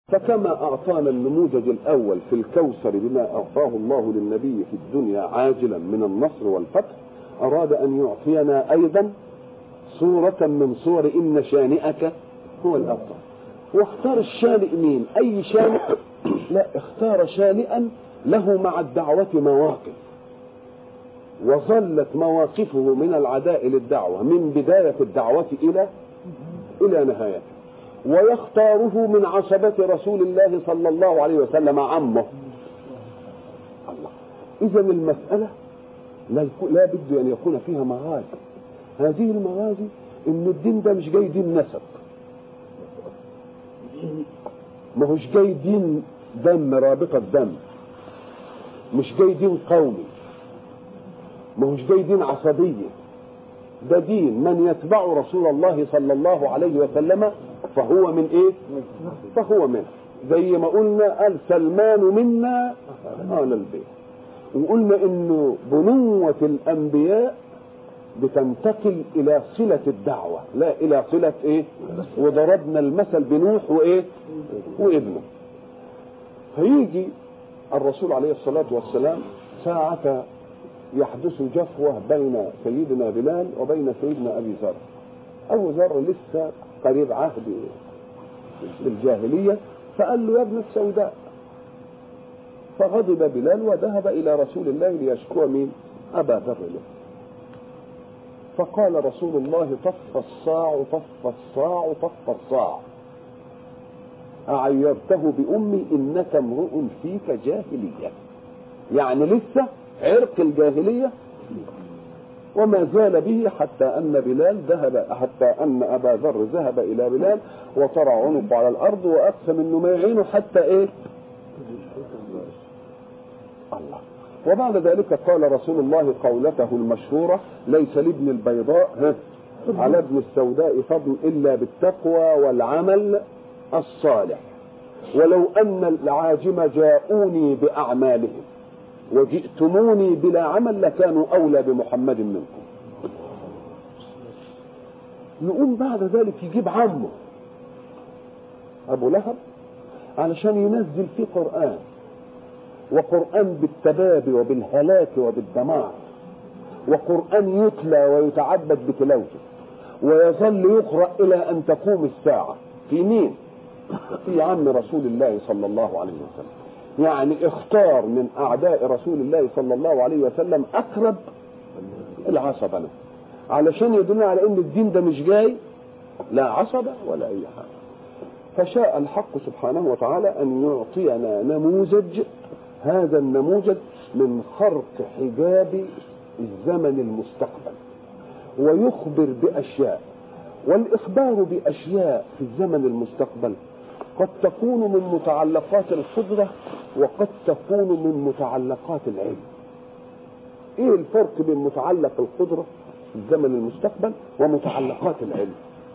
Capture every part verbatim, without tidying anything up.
فكما أعطانا النموذج الأول في الكوثر بما أعطاه الله للنبي في الدنيا عاجلا من النصر والفتح، أراد أن يعطينا أيضا صورة من صور إن شانئك هو الأبتر. واختار الشانئ مين؟ أي شانئ؟ لا، اختار شانئا له مع الدعوة مواقف، وظلت مواقفه من العداء للدعوة من بداية الدعوة إلى إلى نهايته. ويختاره من عصبة رسول الله صلى الله عليه وسلم عمه. الله، إذا المسألة لا بد أن يكون فيها مغازي. هذه المغازي إن الدين ده مش جاي دين نسب، ما هوش جاي دين دم رابطة دم، مش جاي دين قومي، ما هوش جاي دين عصبية. ده دين من يتبع رسول الله صلى الله عليه وسلم فهو من ايه؟ فهو منه. زي ما قلنا قال سلمان منا آل البيت. وقلنا انه بنوة الانبياء بتنتقل الى صلة الدعوة لا الى صلة ايه؟ وضربنا المثل بنوح وايه؟ وابنه. فيجي الرسول عليه الصلاة والسلام ساعة يحدث جفوة بين سيدنا بلال وبين سيدنا أبي ذر. أبو ذر لسه قريب عهد بالجاهلية، فقال له يا ابن السوداء. فغضب بلال وذهب إلى رسول الله ليشكو من أبا ذر له. فقال رسول الله طف الصاع طف الصاع طف الصاع أعيرته بأمي إنك امرؤ فيك جاهلية، يعني لسه عرق الجاهلية وما زال به، حتى أن بلال ذهب حتى أن أبا ذر ذهب إلى بلال وطرع عنقه على الأرض وأقسم إنه ما يعينه حتى إيه؟ الله. وبعد ذلك قال رسول الله قولته المشهورة ليس لابن البيضاء على ابن السوداء فضل إلا بالتقوى والعمل الصالح، ولو أن العاجم جاءوني بأعمالهم وجئتموني بلا عمل لكانوا أولى بمحمد منكم. نقوم بعد ذلك يجيب عمه أبو لهب علشان ينزل فيه قرآن، وقرآن بالتباب وبالهلاك وبالدمار، وقرآن يتلى ويتعبد بتلاوته ويظل يقرأ إلى أن تقوم الساعة. في مين؟ في عم رسول الله صلى الله عليه وسلم. يعني اختار من أعداء رسول الله صلى الله عليه وسلم أقرب العصبة له، علشان يدلنا على أن الدين ده مش جاي لا عصبة ولا أي حاجة. فشاء الحق سبحانه وتعالى أن يعطينا نموذج، هذا النموذج من خرق حجاب الزمن المستقبل، ويخبر بأشياء. والإخبار بأشياء في الزمن المستقبل قد تكون من متعلقات القدرة وقد تكون من متعلقات العلم. ايه الفرق بين متعلق القدرة في الزمن المستقبل ومتعلقات العلم؟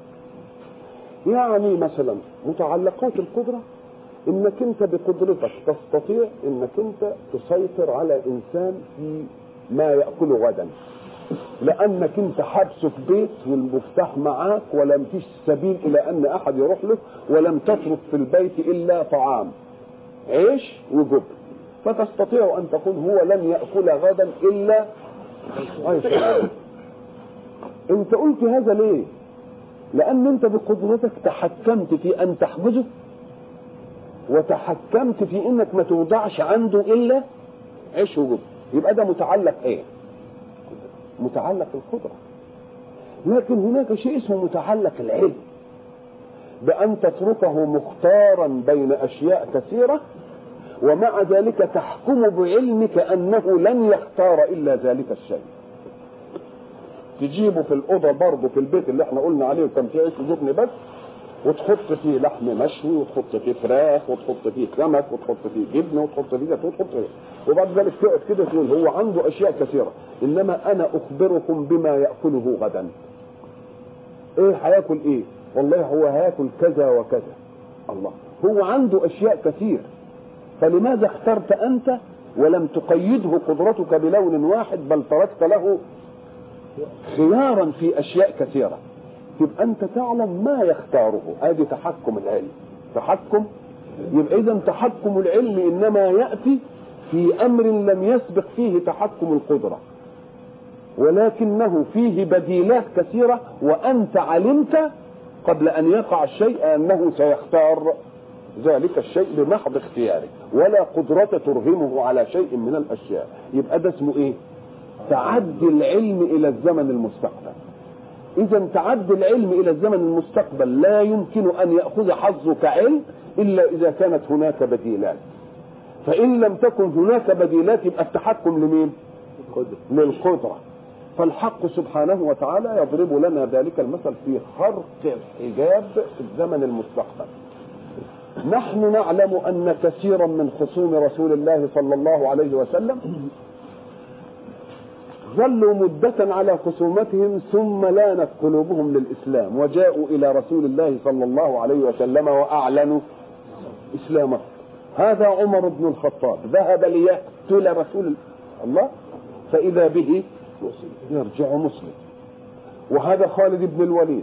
يعني مثلا متعلقات القدرة انك انت بقدرتك تستطيع انك انت تسيطر على انسان في ما يأكل غدا، لانك انت حبسه في بيت والمفتاح معاك ولم فيش سبيل الى ان احد يروح له، ولم تترك في البيت الا طعام عيش وجبن، فتستطيع ان تقول هو لن يأكل غدا الا عيش. انت قلت هذا ليه؟ لان انت بقدرتك تحكمت في ان تحجزه، وتحكمت في انك ما توضعش عنده الا عيش وجبن. يبقى ده متعلق ايه؟ متعلق القدرة. لكن هناك شيء اسمه متعلق العلم، بأن تتركه مختارا بين أشياء كثيرة ومع ذلك تحكم بعلمك أنه لن يختار إلا ذلك الشيء. تجيبه في الأوضة برضه في البيت اللي احنا قلنا عليه وكان فيه عيش وجبن بس، وتحط فيه لحم مشوي وتحط فيه فراخ وتحط فيه سمك وتحط فيه جبن وتحط فيه زيتون وتحط فيه، وبعد ذلك تقعد كده تقول هو عنده اشياء كثيره، انما انا اخبركم بما ياكله غدا. ايه هياكل ايه؟ والله هو هياكل كذا وكذا. الله، هو عنده اشياء كثير، فلماذا اخترت انت ولم تقيده قدرتك بلون واحد، بل تركت له خيارا في اشياء كثيره؟ تبقى انت تعلم ما يختاره. ادي تحكم العلم، تحكم يبقى إذا تحكم العلم إنما يأتي في أمر لم يسبق فيه تحكم القدرة، ولكنه فيه بديلات كثيرة، وأنت علمت قبل أن يقع الشيء أنه سيختار ذلك الشيء بمحض اختياره، ولا قدرة ترهمه على شيء من الأشياء. يبقى ده اسمه إيه؟ تعدي العلم إلى الزمن المستقبل. إذا تعدي العلم إلى الزمن المستقبل لا يمكن أن يأخذ حظه كعلم إلا إذا كانت هناك بديلات، فإن لم تكن هناك بديلات يبقى التحكم لمين؟ للقدرة. فالحق سبحانه وتعالى يضرب لنا ذلك المثل في خرق الحجاب في الزمن المستقبل. نحن نعلم أن كثيرا من خصوم رسول الله صلى الله عليه وسلم ظلوا مدة على خصومتهم ثم لانت قلوبهم للإسلام وجاءوا إلى رسول الله صلى الله عليه وسلم وأعلنوا إسلامه. هذا عمر بن الخطاب ذهب ليقتل رسول الله فإذا به يرجع مسلم، وهذا خالد بن الوليد،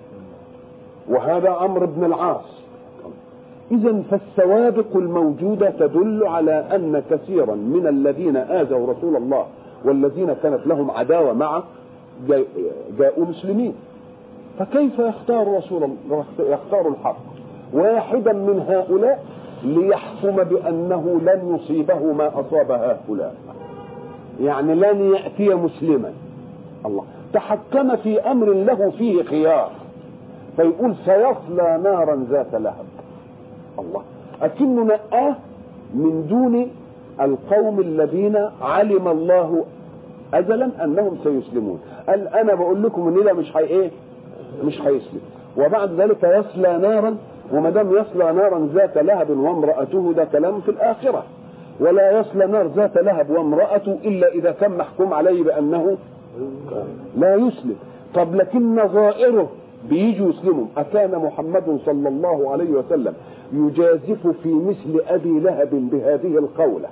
وهذا عمرو بن العاص. إذن فالسوابق الموجودة تدل على أن كثيرا من الذين آذوا رسول الله والذين كانت لهم عداوة معه جاءوا مسلمين. فكيف يختار رسول الله يختار الحق واحدا من هؤلاء ليحكم بأنه لن يصيبه ما أصاب هؤلاء، يعني لن يأتي مسلما؟ الله تحكم في أمر له فيه خيار، فيقول سيصلى نارا ذات لهب. الله أكن نقاه من دون القوم الذين علم الله أزلا أنهم سيسلمون. قال أنا بقول لكم إن ده مش هي إيه مش هيسلم، وبعد ذلك يصلى نارا، وما دام يصلى نارا ذات لهب وامرأته ده كلام في الآخرة، ولا يصلى نار ذات لهب وامرأته إلا إذا كان محكوم عليه بأنه لا يسلم. طب لكن نظائره بيجوا يسلموا. أكان محمد صلى الله عليه وسلم يجازف في مثل أبي لهب بهذه القولة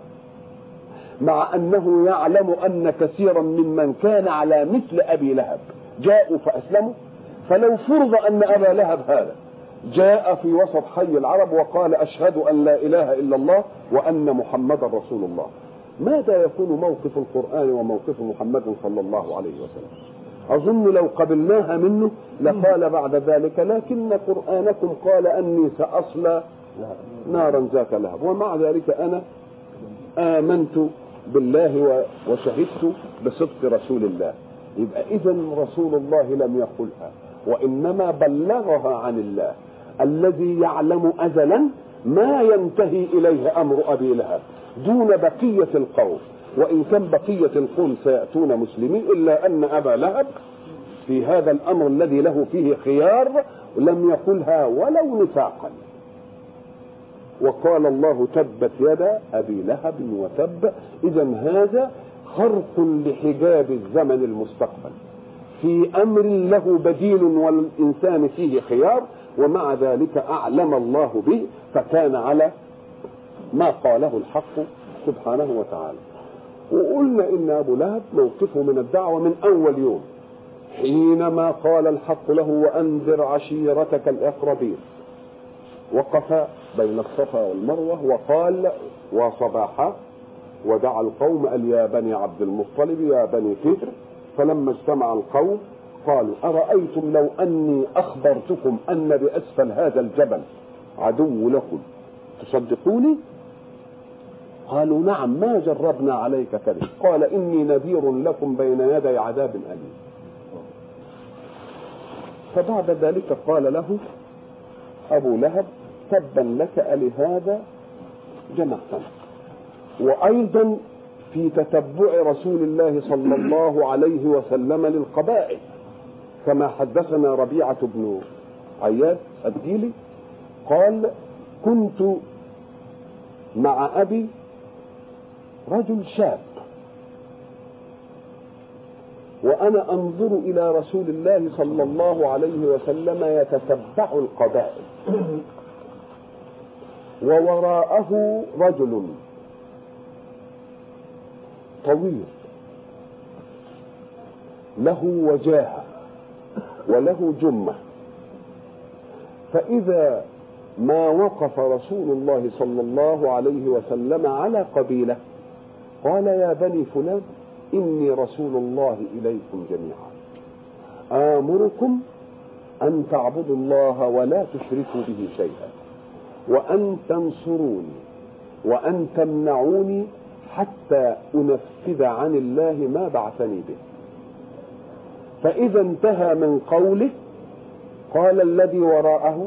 مع أنه يعلم أن كثيرا ممن كان على مثل أبي لهب جاءوا فأسلموا؟ فلو فرض أن أبا لهب هذا جاء في وسط حي العرب وقال أشهد أن لا إله إلا الله وأن محمد رسول الله، ماذا يكون موقف القرآن وموقف محمد صلى الله عليه وسلم؟ أظن لو قبلناها منه لقال بعد ذلك لكن قرآنكم قال أني سأصلى نارا ذات لهب، ومع ذلك أنا آمنت بالله وشهدت بصدق رسول الله. يبقى إذن رسول الله لم يقلها، وإنما بلغها عن الله الذي يعلم أزلا ما ينتهي إليه أمر أبي لهب دون بقية القوم، وإن كان بقية القوم سيأتون مسلمين، إلا أن أبا لهب في هذا الأمر الذي له فيه خيار لم يقلها ولو نفاقا. وقال الله تبت يدا أبي لهب وتب. إذن هذا خرق لحجاب الزمن المستقبل في أمر له بديل والإنسان فيه خيار، ومع ذلك أعلم الله به فكان على ما قاله الحق سبحانه وتعالى. وقلنا إن أبو لهب موقفه من الدعوة من أول يوم حينما قال الحق له وأنذر عشيرتك الأقربين، وقف بين الصفا والمروة وقال وصباحا ودعا القوم قال يا بني عبد المطلب يا بني فهر. فلما اجتمع القوم قالوا أرأيتم لو أني أخبرتكم أن بأسفل هذا الجبل عدو لكم تصدقوني؟ قالوا نعم ما جربنا عليك كذب. قال إني نذير لكم بين يدي عذاب أليم. فبعد ذلك قال له أبو لهب تبا لك ألهذا جمعتنا. وأيضا في تتبع رسول الله صلى الله عليه وسلم للقبائل كما حدثنا ربيعة بن عياد الديلي قال كنت مع أبي رجل شاب وأنا أنظر إلى رسول الله صلى الله عليه وسلم يتتبع القبائل، ووراءه رجل طويل له وجاهة وله جمة، فإذا ما وقف رسول الله صلى الله عليه وسلم على قبيلة قال يا بني فلان إني رسول الله إليكم جميعا آمركم أن تعبدوا الله ولا تشركوا به شيئا وأن تنصروني وأن تمنعوني حتى أنفذ عن الله ما بعثني به. فإذا انتهى من قوله قال الذي وراءه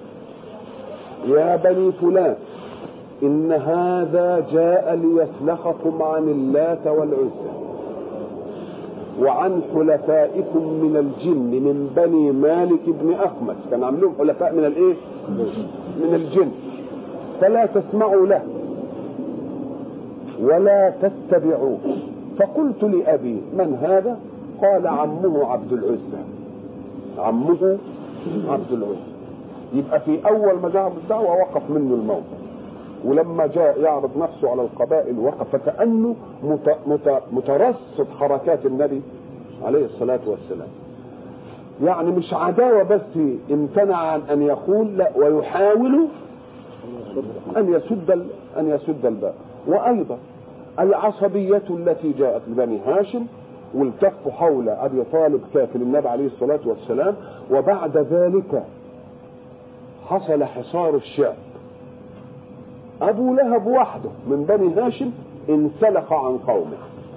يا بني فلان إن هذا جاء ليسلخكم عن اللات والعزى وعن حلفائكم من الجن من بني مالك بن أخمس، كان عاملهم حلفاء من الايه؟ من الجن، فلا تسمعوا له ولا تتبعوه. فقلت لأبي من هذا؟ قال عمه عبد العزى. عمه عبد العزى. يبقى في أول ما جاء بالدعوة وقف منه الموت، ولما جاء يعرض نفسه على القبائل وقف، فكأنه مت... مت... مترصد حركات النبي عليه الصلاة والسلام. يعني مش عداوة بس امتنع عن أن يقول، لا، ويحاول أن يسد ال... أن يسد الباب. وأيضا العصبية التي جاءت لبني هاشم والتفوا حول أبي طالب كافل النبي عليه الصلاة والسلام، وبعد ذلك حصل حصار الشعب. أبو لهب وحده من بني هاشم انسلخ عن قومه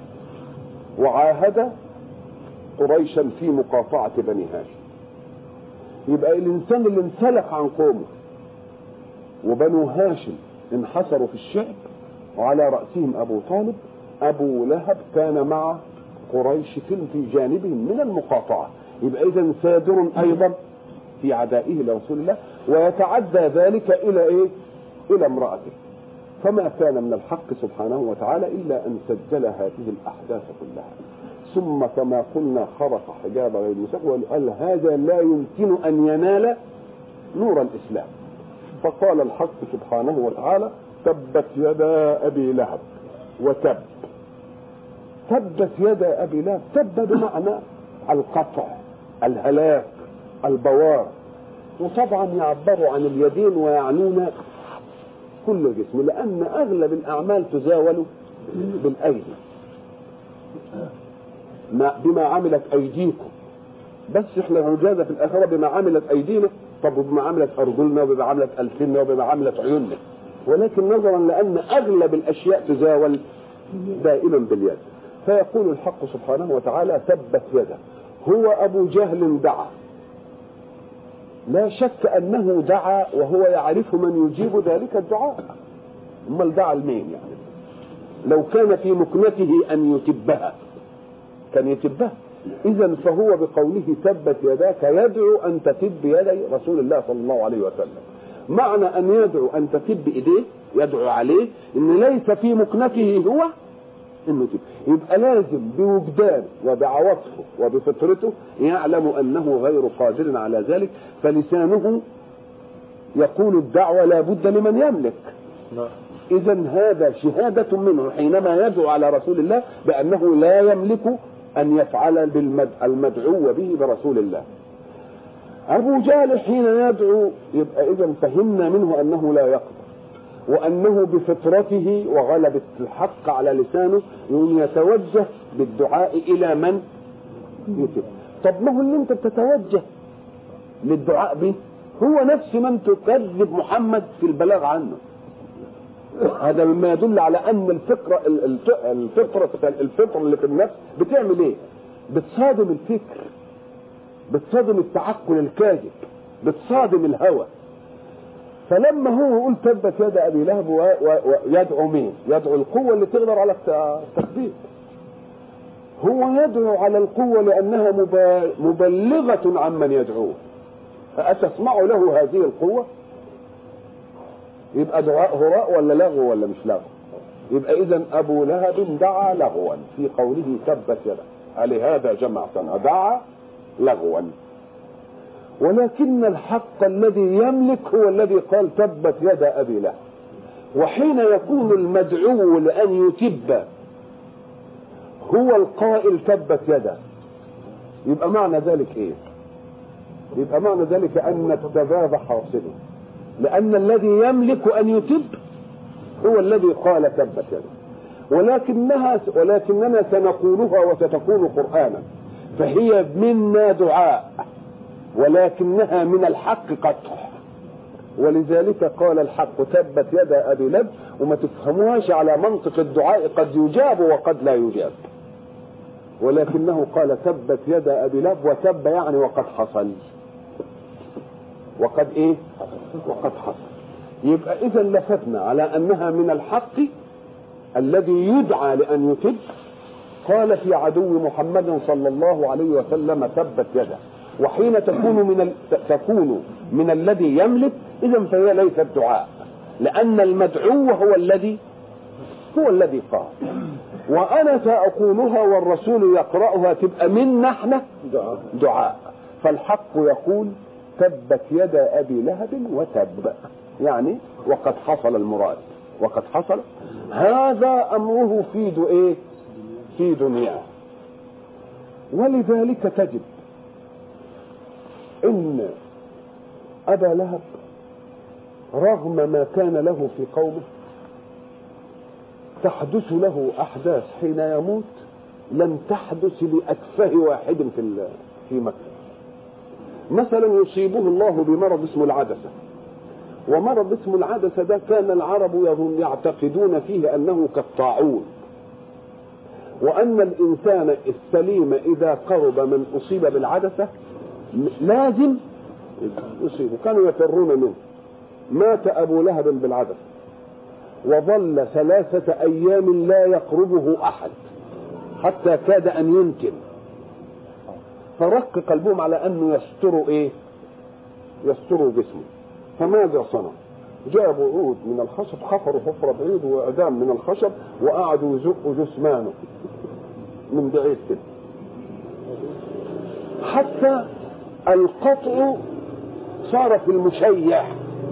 وعاهد قريشا في مقاطعة بني هاشم. يبقى الإنسان اللي انسلخ عن قومه وبنو هاشم انحصروا في الشعب وعلى رأسهم أبو طالب، أبو لهب كان مع قريش في جانبهم من المقاطعة. يبقى إذا سادر أيضا في عدائه لرسول الله، ويتعدى ذلك إلى إيه؟ إلى امرأته. فما كان من الحق سبحانه وتعالى إلا أن سجل هذه الأحداث كلها، ثم كما قلنا خرق حجاب غير مساق وقال هذا لا يمكن أن ينال نور الإسلام. فقال الحق سبحانه وتعالى تبت يدا أبي لهب وتب. تبت يدا أبي لهب، تب بمعنى القطع، الهلاك، البوار. وطبعا يعبروا عن اليدين ويعنون كل الجسم، لأن أغلب الأعمال تزاول بالأيدي، بما عملت أيديكم. بس احنا هنجازى في الآخرة بما عملت أيدينا، طب وبما عملت أرجلنا وبما عملت ألسننا وبما عملت عيوننا، ولكن نظرا لأن أغلب الأشياء تزاول دائما باليد. فيقول الحق سبحانه وتعالى تبت يده. هو أبو جهل دعا، لا شك أنه دعا وهو يعرف من يجيب ذلك الدعاء. امال دعا لمين يعني؟ لو كان في مكنته أن يتبها كان يتبها. إذا فهو بقوله تبت يداك يدعو أن تتب يدي رسول الله صلى الله عليه وسلم. معنى أن يدعو أن تتب إيديه، يدعو عليه إن ليس في مكنته هو إنه تب. يبقى لازم بوجدان وبعواطفه وبفطرته يعلم أنه غير قادر على ذلك، فلسانه يقول الدعوة لا بد لمن يملك. إذا هذا شهادة منه حينما يدعو على رسول الله بأنه لا يملك أن يفعل بالمدعو به برسول الله. أبو جهل حين يدعو يبقى إذا فهمنا منه أنه لا يقدر، وأنه بفطرته وغلبة الحق على لسانه يتوجه بالدعاء إلى من يتب. طب ما هو اللي أنت بتتوجه للدعاء به هو نفس من تكذب محمد في البلاغ عنه. هذا ما يدل على أن الفكرة الفطرة الفطرة اللي في النفس بتعمل إيه؟ بتصادم الفكر، بتصادم التعقل الكاذب، بتصادم الهوى. فلما هو يقول تبت يد أبي لهب ويدعو مين؟ يدعو القوة اللي تقدر على التكذيب. هو يدعو على القوة لأنها مبلغة عمن يدعوه. فأتسمع له هذه القوة؟ يبقى دعاء هراء ولا لغو ولا مش لغو؟ يبقى إذن أبو لهب دعا لغوا في قوله تبت يده، لهذا جمع سنة دعا لغوا. ولكن الحق الذي يملك هو الذي قال تبت يد أبي لهب. وحين يكون المدعو لأن يتب هو القائل تبت يده، يبقى معنى ذلك إيه؟ يبقى معنى ذلك أن التباب حاصل، لأن الذي يملك أن يتب هو الذي قال تبت يدا. ولكنها ولكننا سنقولها وستكون قرآنا، فهي منا دعاء ولكنها من الحق قطع. ولذلك قال الحق تبت يدا أبي لهب، وما تفهموهاش على منطق الدعاء، قد يجاب وقد لا يجاب، ولكنه قال تبت يدا أبي لهب، وتب يعني وقد حصل، وقد ايه وقد حصل. يبقى اذا لفتنا على انها من الحق الذي يدعى لان يتب. قال في عدو محمد صلى الله عليه وسلم تبت يدا، وحين تكون من ال... تكون من الذي يملك اذا فهي ليست دعاء، لان المدعو هو الذي هو الذي قال. وانا ساقولها والرسول يقراها تبقى منا احنا دعاء. فالحق يقول تبت يدا ابي لهب وتب، يعني وقد حصل المراد، وقد حصل. هذا امره في دو ايه في دنياه. ولذلك تجد ان ابا لهب رغم ما كان له في قومه تحدث له احداث حين يموت لم تحدث لأتفه واحد في في مكة. مثلا يصيبه الله بمرض اسمه العدسة، ومرض اسمه العدسة ده كان العرب يعتقدون فيه أنه كالطاعون، وأن الإنسان السليم إذا قرب من أصيب بالعدسة لازم يصيبه، كانوا يفرون منه. مات أبو لهب بالعدسة وظل ثلاثة أيام لا يقربه أحد حتى كاد أن ينتن، فرق قلبهم على أنه يستروا إيه يستروا جسمه. فماذا صنع؟ جابوا عود من الخشب، حفروا حفرة بعيد وأدام من الخشب، وقعدوا يزقوا جسمانه من بعيد كده حتى القطع صار في المشيع،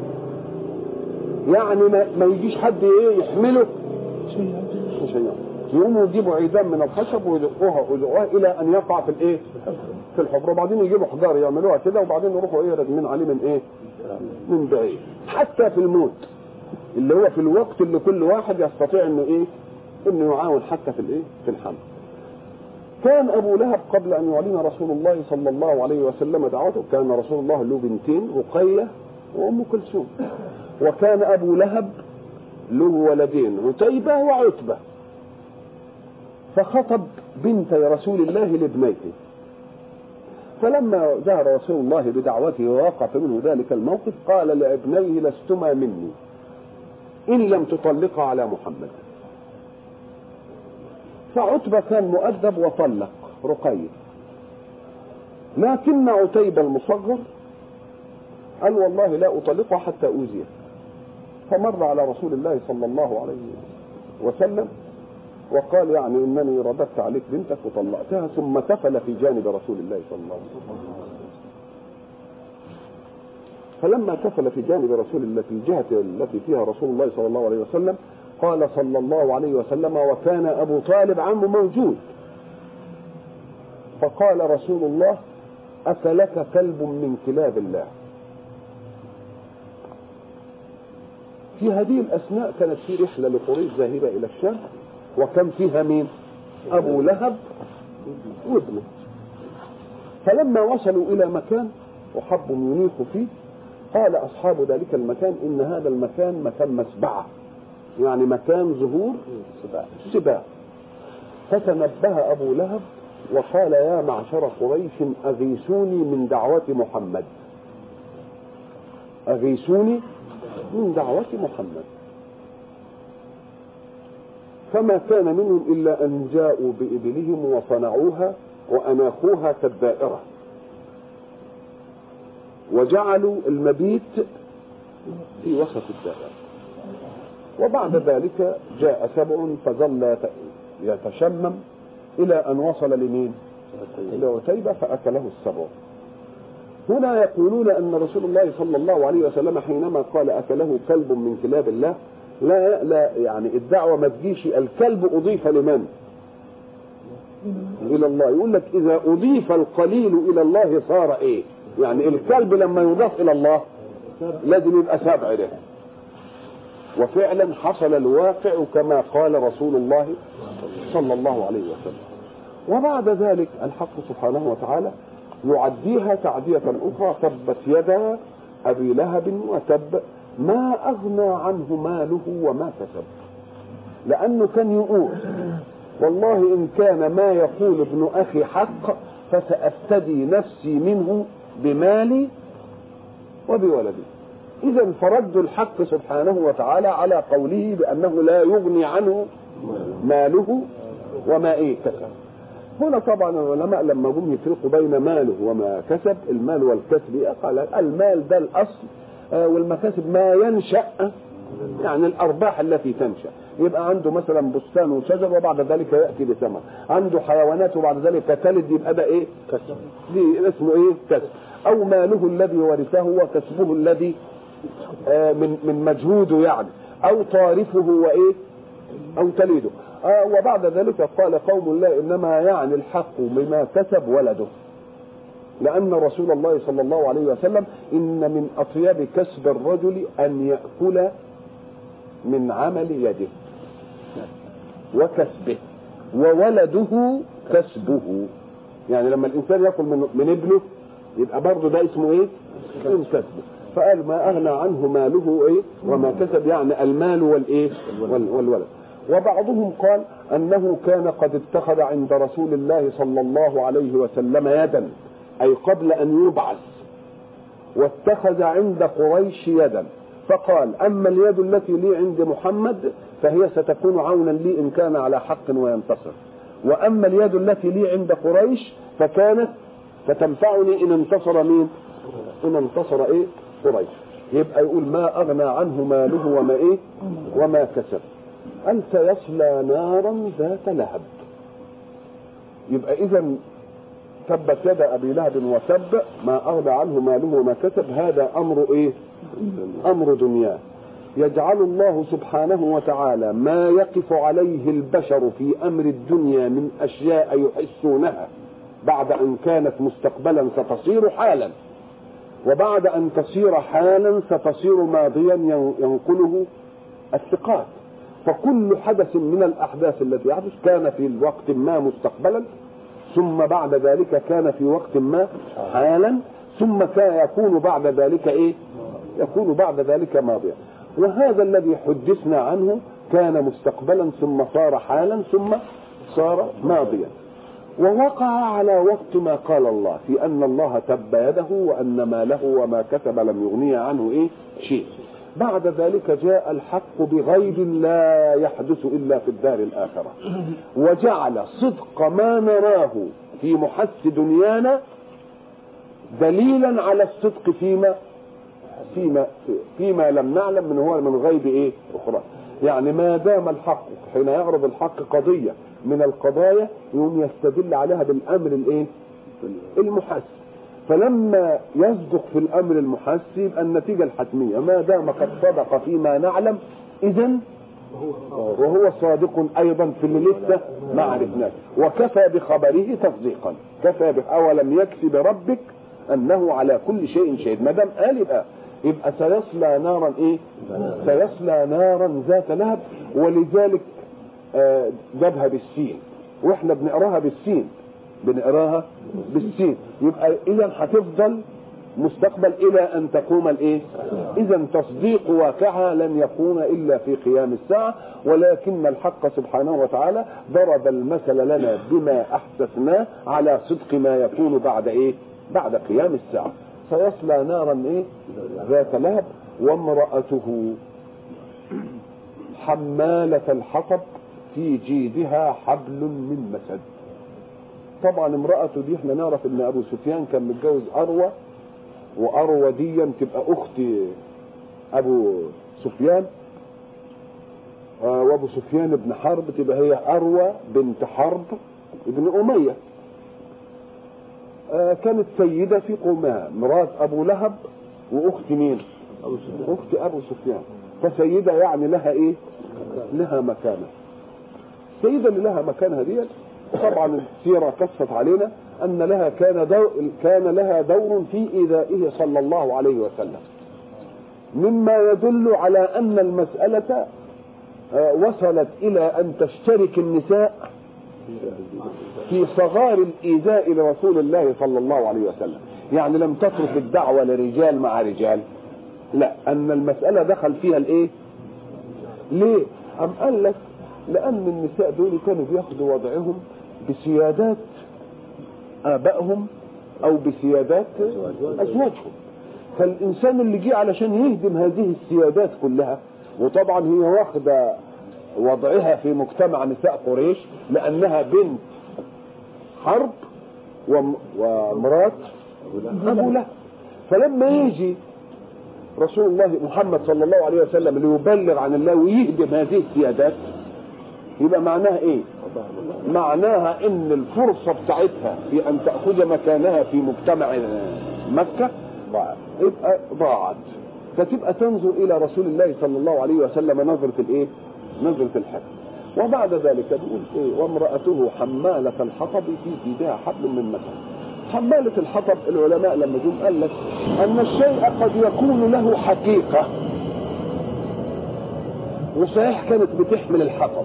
يعني ما, ما يجيش حد ايه يحمله مشيع. يقوموا يجيبوا عيدان من الخشب ويزقوها ويزقوها الى ان يقع في الايه في الحفره، وبعدين يجيبوا حجار يعملوها كده، وبعدين يروحوا ايه راجمين عليه من ايه من بعيد. حتى في الموت اللي هو في الوقت اللي كل واحد يستطيع انه ايه انه يعاون حتى في الايه في الحمل. كان ابو لهب قبل ان يعلن رسول الله صلى الله عليه وسلم دعوته، كان رسول الله له بنتين رقية وام كلثوم، وكان ابو لهب له ولدين عتيبة وعتبة، فخطب بنتي رسول الله لابنته. فلما ظهر رسول الله بدعوته ووقف منه ذلك الموقف قال لابنيه لستما مني ان لم تطلقا على محمد. فعتبة كان مؤدب وطلق رقية، لكن عتيبة المصغر قال والله لا أطلقها حتى أوذيه. فمر على رسول الله صلى الله عليه وسلم وقال يعني إنني رددت عليك بنتك وطلقتها، ثم تفل في جانب رسول الله صلى الله عليه وسلم. فلما تفل في جانب رسول الله في الجهة التي فيها رسول الله صلى الله عليه وسلم قال صلى الله عليه وسلم، وكان أبو طالب عمه موجود، فقال رسول الله أكلك كلب من كلاب الله. في هذه الأثناء كانت في رحلة لقريش ذاهبة إلى الشام، وكان فيها مين؟ أبو لهب وابنه. فلما وصلوا إلى مكان وحبوا ينيخوا فيه قال أصحاب ذلك المكان إن هذا المكان مكان مسبعة، يعني مكان ظهور سباع. فتنبه أبو لهب وقال يا معشر قريش أغيثوني من دعوة محمد، أغيثوني من دعوة محمد. فما كان منهم إلا أن جاءوا بإبلهم وصنعوها وأناخوها كالدائرة، وجعلوا المبيت في وسط الدائرة. وبعد ذلك جاء سبع فظل يتشمم إلى أن وصل لمين؟ إلى عتيبة فأكله السبع. هنا يقولون أن رسول الله صلى الله عليه وسلم حينما قال أكله كلب من كلاب الله لا لا يعني الدعوة ما تجيش الكلب أضيف لمن؟ إلى الله. يقول لك إذا أضيف القليل إلى الله صار إيه؟ يعني الكلب لما يضاف إلى الله لازم يبقى سبع ده. وفعلا حصل الواقع كما قال رسول الله صلى الله عليه وسلم. وبعد ذلك الحق سبحانه وتعالى يعديها تعدية أخرى: تبت يدا أبي لهب وتب ما أغنى عنه ماله وما كسب. لأنه كان يقول: والله إن كان ما يقول ابن أخي حق فسأفتدي نفسي منه بمالي وبولدي. إذا فرد الحق سبحانه وتعالى على قوله بأنه لا يغني عنه ماله وما إيه كسب. هنا طبعا العلماء لما جم يفرقوا بين ماله وما كسب، المال والكسب، قال المال ده الأصل والمكاسب ما ينشأ، يعني الأرباح التي تنشأ. يبقى عنده مثلا بستان وشجر وبعد ذلك يأتي بثمر، عنده حيوانات وبعد ذلك تلد، يبقى ده إيه؟ كسب. دي اسمه إيه؟ كسب. أو ماله الذي ورثه وكسبه الذي آه من من مجهوده يعني، أو طارفه وإيه؟ أو تليده. آه وبعد ذلك قال قوم لا إنما يعني الحق بما كسب ولده، لأن رسول الله صلى الله عليه وسلم إن من أطيب كسب الرجل أن يأكل من عمل يده وكسبه، وولده كسبه. يعني لما الإنسان يأكل من, من ابنه يبقى برضه ده اسمه إيه؟ من كسبه. فقال ما أغنى عنه ماله إيه وما كسب، يعني المال والإيه والولد. وبعضهم قال أنه كان قد اتخذ عند رسول الله صلى الله عليه وسلم يدا، أي قبل أن يبعث، واتخذ عند قريش يدا، فقال أما اليد التي لي عند محمد فهي ستكون عونا لي إن كان على حق وينتصر، وأما اليد التي لي عند قريش فكانت ستنفعني إن انتصر مين؟ إن انتصر إيه؟ قريش. يبقى يقول ما أغنى عنه ماله وما إيه؟ وما كسب. أن سيصلى نارا ذات لهب. يبقى إذا تبت يد أبي لهب وتب ما أغنى عنه ماله وما كسب، هذا أمر إيه؟ أمر دنيا. يجعل الله سبحانه وتعالى ما يقف عليه البشر في أمر الدنيا من أشياء يحسونها بعد أن كانت مستقبلا ستصير حالا، وبعد أن تصير حالا ستصير ماضيا ينقله الثقات. فكل حدث من الأحداث التي يحدث كان في الوقت ما مستقبلا، ثم بعد ذلك كان في وقت ما حالا، ثم كان يكون بعد ذلك إيه؟ يكون بعد ذلك ماضيا. وهذا الذي حدثنا عنه كان مستقبلا ثم صار حالا ثم صار ماضيا، ووقع على وقت ما قال الله في أن الله تب يده وأن ماله وما كسب لم يغني عنه إيه؟ شيء. بعد ذلك جاء الحق بغيب لا يحدث إلا في الدار الآخرة، وجعل صدق ما نراه في محس دنيانا دليلا على الصدق فيما فيما فيما لم نعلم من هو من غيب ايه اخرى. يعني ما دام الحق حين يعرض الحق قضية من القضايا يوم يستدل عليها بالامر الايه المحس، فلما يصدق في الامر المحس يبقى النتيجة الحتمية ما دام قد صدق فيما نعلم اذن وهو صادق ايضا في اللي لسه ما عرفناه، وكفى بخبره تصديقا. كفى به اولم يكفي بربك انه على كل شيء شهيد. ما دام قال يبقى يبقى سيصلى نارا ايه؟ سيصلى نارا ذات لهب. ولذلك آه جابها بالسين، واحنا بنقراها بالسين بنقراها بالسين. يبقى اذا هتفضل مستقبل الى ان تقوم الايه؟ اذا تصديق واقعها لن يكون الا في قيام الساعه. ولكن الحق سبحانه وتعالى ضرب المثل لنا بما احسسناه على صدق ما يكون بعد ايه؟ بعد قيام الساعه. سيصلى نارا ايه؟ ذات لهب وامرأته حمالة الحطب في جيدها حبل من مسد. طبعا امرأته دي احنا نعرف ان ابو سفيان كان متجوز اروى، واروى دي تبقى اخت ابو سفيان، وابو سفيان ابن حرب تبقى هي اروى بنت حرب ابن اميه. كانت سيدة في قومها، مرات أبو لهب وأخت مين؟ أخت أبو سفيان. فسيدة يعني لها إيه؟ لها مكانة. السيدة اللي لها مكانها دي طبعا السيرة قصت علينا أن لها كان دور كان لها دور في إيذائه صلى الله عليه وسلم. مما يدل على أن المسألة وصلت إلى أن تشترك النساء في صغار الإيذاء لرسول الله صلى الله عليه وسلم. يعني لم تترك الدعوة لرجال مع رجال، لا، أن المسألة دخل فيها الإيه؟ ليه؟ أم قال لك لأن النساء دول كانوا بياخدوا وضعهم بسيادات آبائهم أو بسيادات أزواجهم. فالإنسان اللي جه علشان يهدم هذه السيادات كلها، وطبعا هي واخدة وضعها في مجتمع نساء قريش لأنها بنت حرب ومرات أبو لهب. فلما يجي رسول الله محمد صلى الله عليه وسلم ليبلغ عن الله ويهدم هذه السيادات، يبقى معناها ايه؟ معناها ان الفرصة بتاعتها في ان تأخذ مكانها في مجتمع مكة يبقى ضاعت، فتبقى تنظر الى رسول الله صلى الله عليه وسلم نظرة الايه؟ نظرة الحب. وبعد ذلك بيقول ايه؟ وامرأته حمالة الحطب في جيدها حبل من مسد. حمالة الحطب العلماء لما جم قال لك ان الشيء قد يكون له حقيقة، وصحيح كانت بتحمل الحطب،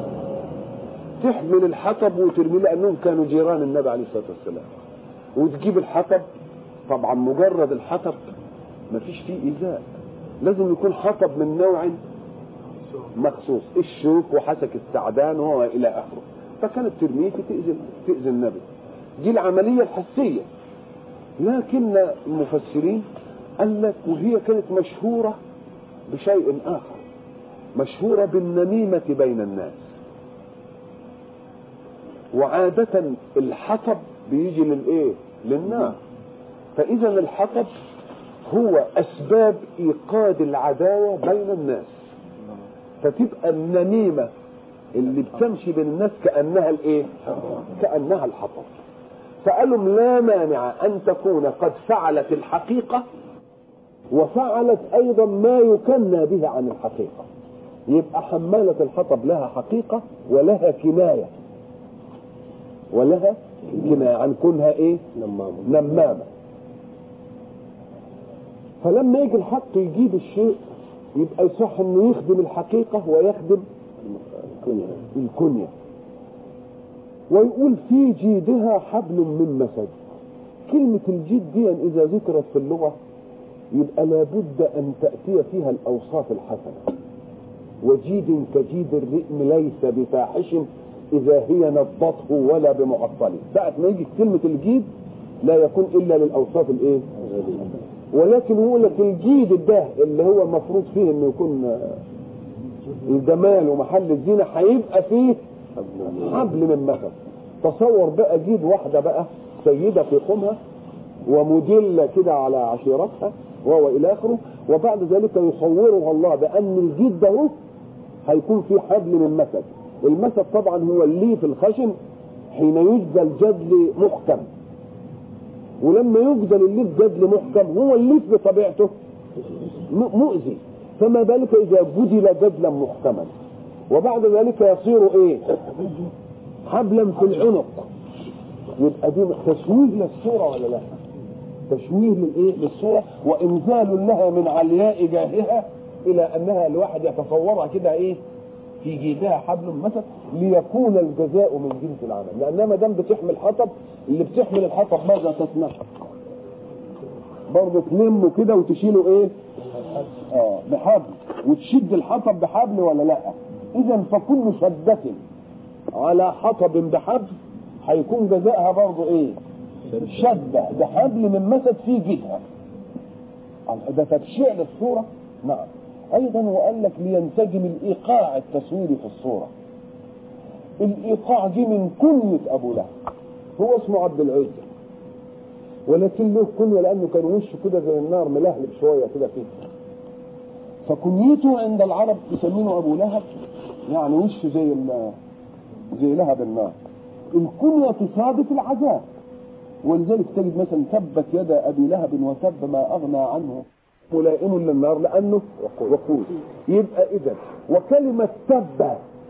تحمل الحطب وترمي، لانهم كانوا جيران النبي عليه الصلاة والسلام، وتجيب الحطب. طبعا مجرد الحطب مفيش فيه ايذاء، لازم يكون حطب من نوع مخصوص، الشوك وحسك السعدان وهو الى اخره. فكانت ترميه تأذي تأذي النبي. دي العملية الحسية. لكن المفسرين قال لك وهي كانت مشهورة بشيء آخر، مشهورة بالنميمة بين الناس. وعادة الحطب بيجي للإيه؟ للنار. فإذا الحطب هو أسباب إيقاد العداوة بين الناس، فتبقى النميمة اللي بتمشي بين الناس كأنها الإيه؟ كأنها الحطب. فقالوا لا مانع أن تكون قد فعلت الحقيقة وفعلت أيضا ما يكنى به عن الحقيقة. يبقى حمالة الحطب لها حقيقة ولها كناية، ولها كناية عن كونها إيه؟ نمامة. نمامة. فلما يجي الحق يجيب الشيء يبقى يصح إنه يخدم الحقيقة ويخدم الكنية. ويقول في جيدها حبل من مسد. كلمة الجيد دي إذا ذكرت في اللغة يبقى لابد أن تأتي فيها الأوصاف الحسنة. وجيد كجيد الرئم ليس بفاحش إذا هي نضته ولا بمعطله. ساعة ما يجي كلمة الجيد لا يكون إلا للأوصاف الإيه؟ ولكن يقول لك الجيد ده اللي هو المفروض فيه إنه يكون الجمال ومحل الزينة هيبقى فيه حبل من مسد. تصور بقى جيد واحدة بقى سيدة في قومها ومدلة كده على عشيرتها وهو إلى آخره، وبعد ذلك يصورها الله بأن الجيد ده هيكون فيه حبل من مسد. المسد طبعا هو الليف الخشن حين يجدل جدل محكم، ولما يجدل الليف جدل محكم هو الليف بطبيعته مؤذي، فما بالك إذا جدل جدلا محكما وبعد ذلك يصير إيه؟ حبلا في العنق. يبقى دي تشويه للصورة ولا لا؟ تشويه للإيه؟ للصورة، وإنزال لها من علياء جاهها إلى أنها الواحد يتصورها كده إيه؟ في جيدها حبل مسد ليكون الجزاء من جنس العمل. لأنها ما دام بتحمل حطب، اللي بتحمل الحطب ماذا تصنع؟ برضه تلمه كده وتشيله إيه؟ آه بحبل، وتشد الحطب بحبل ولا لا؟ إذا فكل شدة على حطب بحبل هيكون جزاءها برضه إيه؟ شدة بحبل من مسد في جيدها. ده تبشيع للصورة. نعم. أيضا وقال لك لينسجم الإيقاع التصويري في الصورة. الإيقاع دي من كنية أبو لهب، هو اسمه عبد العزة، ولكن له كنية لأنه كان وشه كده زي النار ملهلب شوية كده فيه، فكنيته عند العرب يسمونه أبو لهب، يعني وشه زي زي لهب النار. الكنية تصادف العذاب، ولذلك تجد مثلا تبت يد أبي لهب وتب ما أغنى عنه ملائم للنار لأنه وقود. يبقى إذا وكلمة تب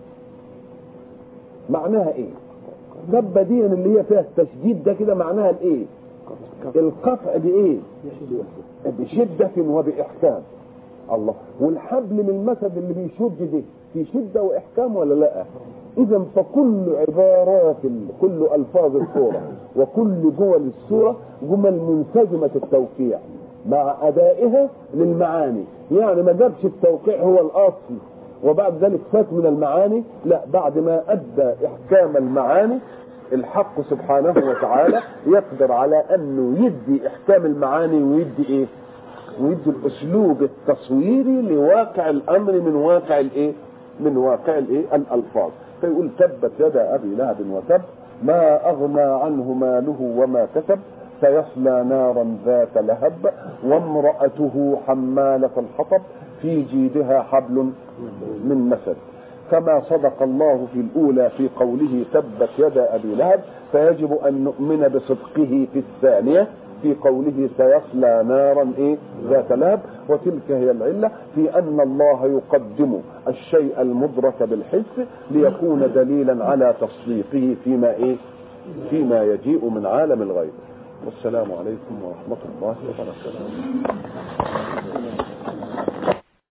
معناها إيه؟ تب دي اللي هي فيها التشديد ده كده معناها الإيه؟ القطع بإيه؟ بشدة وبإحكام. الله. والحبل من المسد اللي بيشد دي في شده واحكام ولا لا؟ اذا فكل عبارات كل الفاظ السوره وكل جمل السوره جمل منسجمه التوقيع مع ادائها للمعاني. يعني ما جابش التوقيع هو الاصل وبعد ذلك فات من المعاني، لا، بعد ما ادى احكام المعاني الحق سبحانه وتعالى يقدر على انه يدي احكام المعاني ويدي ايه؟ ويدي الاسلوب التصويري لواقع الامر من واقع الايه؟ من واقع الايه؟ الالفاظ. فيقول تبت يدا ابي لهب وتب ما اغنى عنه ماله وما كسب سيصلى نارا ذات لهب وامرأته حمالة الحطب في جيدها حبل من مسد. كما صدق الله في الأولى في قوله تبت يدا أبي لهب، فيجب أن نؤمن بصدقه في الثانية في قوله سيصلى نارا إيه؟ ذات لهب. وتلك هي العلة في أن الله يقدم الشيء المدرك بالحس ليكون دليلا على تصديقه فيما إيه؟ فيما يجيء من عالم الغيب. والسلام عليكم ورحمة الله وبركاته.